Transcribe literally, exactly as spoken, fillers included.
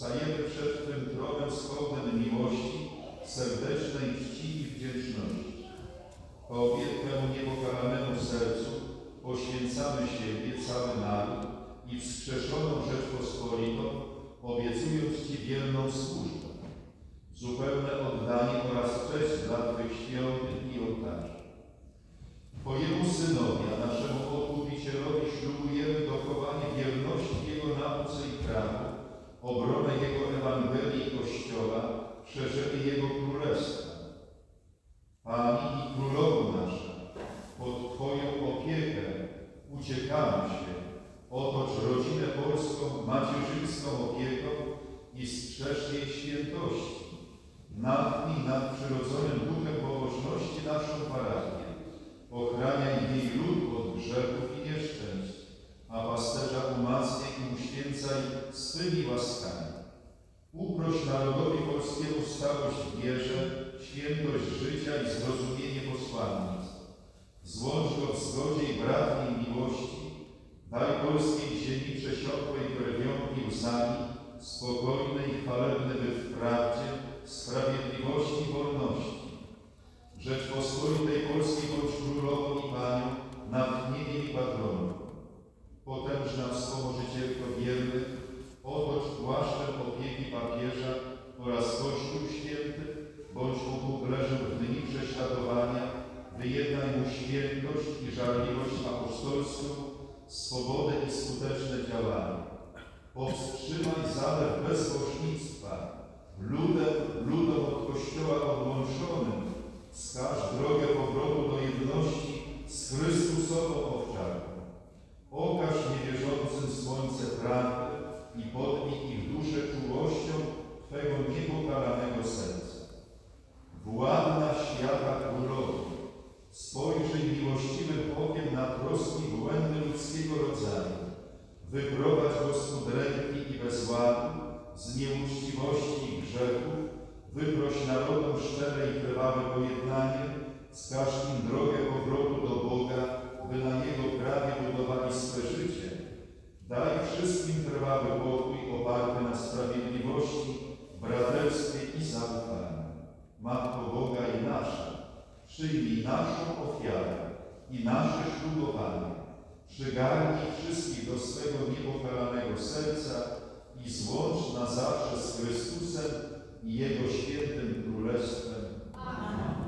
stajemy przed Twym tronem z hołdem miłości, serdecznej czci i wdzięczności. Tobie, Twemu niepokalanemu sercu, poświęcamy siebie, cały naród i wskrzeszoną Rzeczpospolitą, obiecując Ci wierną służbę, zupełne oddanie oraz cześć dla Twych świątyń i ołtarzy. Twojemu Synowi, a naszemu Odkupicielowi ślubujemy dochowanie wierności Jego nauce i prawu, obronę Jego Ewangelii i Kościoła, szerzenie Jego Królestwa. Pani i Królowo nasza, pod Twoją opiekę uciekamy się. Otocz rodzinę polską macierzyńską opieką i strzeż jej świętości. Natchnij nadprzyrodzonym duchem pobożności naszą parafię. Ochraniaj jej lud od grzechów i nieszczęść, a pasterza umacniaj i uświęcaj swymi łaskami. Uproś narodowi polskiemu stałość w wierze, świętość życia i zrozumienie posłannictw. Złącz go w zgodzie i bratniej miłości. Daj polskiej ziemi przesiąkłej krwią i łzami, spokojny i chwalebny byt w prawdzie, sprawiedliwości i wolności. Rzeczpospolitej Polskiej bądź królową i panią, natchnieniem i patroną. Potężna wspomożycielko wiernych, otocz płaszczem opieki papieża oraz Kościół Święty, bądź mu pobleżem w dni prześladowania, wyjednaj mu świętość i żarliwość apostolską, swobodę i skuteczne działanie. Powstrzymaj zalew bezbożnictwa, ludem, ludom od Kościoła odłączonym, wskaż drogę powrotu do jedności z Chrystusową owczarką. Okaż niewierzącym słońce prawdy i podnij ich duszę czułością Twego niepokalanego serca. Władna świata królowo, spojrzyj miłościwym okiem na troski błędy ludzkiego rodzaju. Wyprowadź go z udręki i bezładu, z nieuczciwości i grzechów, wyproś narodom szczere i krwawe pojednanie, wskaż im drogę powrotu do Boga, by na Jego prawie budowali swe życie. Daj wszystkim trwały pokój oparty na sprawiedliwości, braterstwie i zaufaniu. Matko Boga i nasza, przyjmij naszą ofiarę i nasze ślubowanie. Przygarnij wszystkich do swego niepokalanego serca i złącz na zawsze z Chrystusem i Jego świętym Królestwem. Amen.